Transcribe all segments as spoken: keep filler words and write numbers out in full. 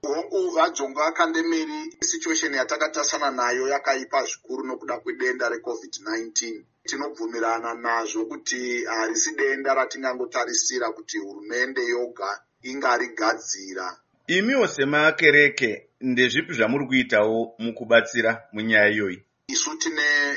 Hongu Jonga akandemiri situation yatakatasana nayo yakaipa zvikuru nokuda kwedenda recovid nineteen. Tinobvumirana nazvo kuti harisi denda ratingangotarisira kuti hurumende yoga ingarigadzira. Imiwo semakereke ndezvipi zvamuri kuitawo mukubatsira munyaya iyoyi? Isu tine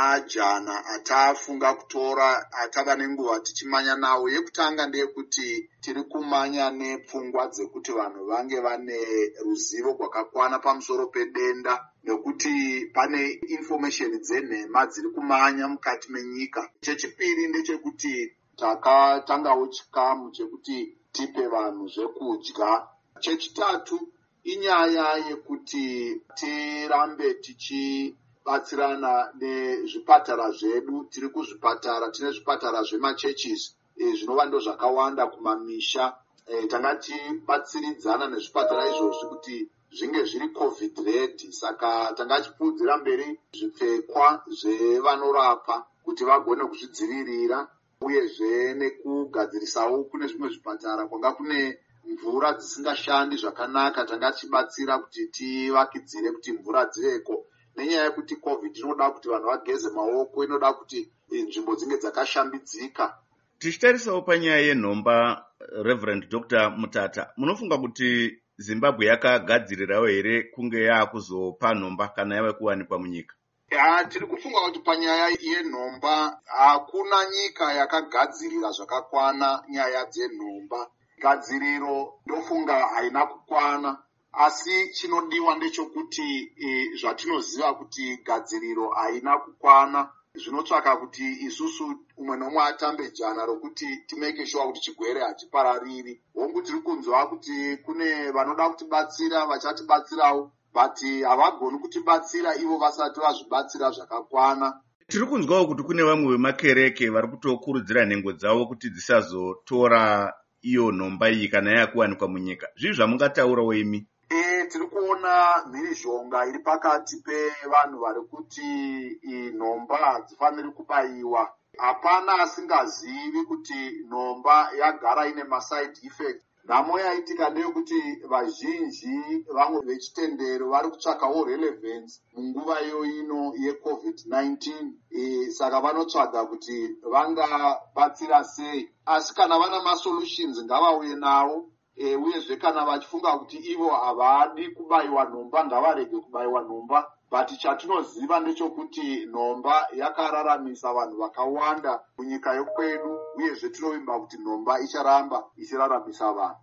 majana atafunga kutora atava nenguva tichimanya nawo. Yekutanga ndeyekuti tiri kumanya nepfungwa dzekuti vanhu vange vane ruzivo rwakakwana pamusoro pedenda, nekuti pane information dzenhema dziri kumanya mukati menyika. Chechipiri ndechekuti takatangawo chikamu chekuti tipe vanhu zvekudya. Chechitatu inyaya yekuti tirambe tichi batsirana nezvipatara zvedu. Tiri kuzvipatara, tine zvipatara zvemachurches zvinova ndo zvakawanda kumamisha. E, tanga tichibatsiridzana nezvipatara izvozvi kuti zvinge zviri covid ready. Saka tanga tichipudzira mberi zvipfekwa zvevanorapa kuti vagone kuzvidzivirira, uyezve nekugadzirisawo kune zvimwe zvipatara kwanga kune mvura dzisingashandi zvakanaka. Tanga tichibatsira kuti tivakidzire kuti mvura dziveko. Nenyaya yekuti covid inoda kuti vanhu vageze maoko, inoda kuti nzvimbo dzinge dzakashambidzika. Tichitarisawo panyaya yenhomba, Reverend Doctor Mutata, munofunga kuti Zimbabwe yakagadzirirawo here kunge yaakuzopa nhomba kana yava kuwanikwa munyika? Ya, tiri kufunga kuti panyaya yenhomba hakuna nyika yakagadzirira zvakakwana nyaya dzenhomba. Gadziriro ndofunga haina kukwana. Asi chinodiwa ndechekuti e, zvatinoziva kuti gadziriro haina kukwana, zvinotsvaka kuti isusu umwe nomwe atambe jana rokuti timeke sure kuti chigwere hachiparariri. Hongu tiri kunzwa kuti kune vanoda kutibatsira vachatibatsirawo, but havagoni kutibatsira ivo vasati vazvibatsira zvakakwana. Tiri kunzwawo kuti kune vamwe vemakereke vari kutokurudzira nhengo dzavo kuti dzisazotora iyo nhomba iyi kana yakuwanikwa munyika. Zvii zvamungataurawo imi? E, tiri kuona mhirizhonga iri pakati pevanhu vari kuti nhomba hadzifaniri kubayiwa. Hapana asingazivi kuti nhomba yagara ine maside effect. Nhamo yaitika ndeyekuti vazhinji vamwe vechitendero vari kutsvakawo relevance munguva iyo ino yecovid nineteen. E, saka vanotsvaga kuti vangabatsira sei. Asi kana vana masolutions ngavauye nawo. E, uyezve kana vachifunga kuti ivo havadi kubayiwa nhomba ngavarege kubayiwa nhomba. But chatinoziva ndechekuti nhomba yakararamisa vanhu vakawanda munyika yokwedu, uyezve tinovimba kuti nhomba icharamba ichiraramisa vanhu.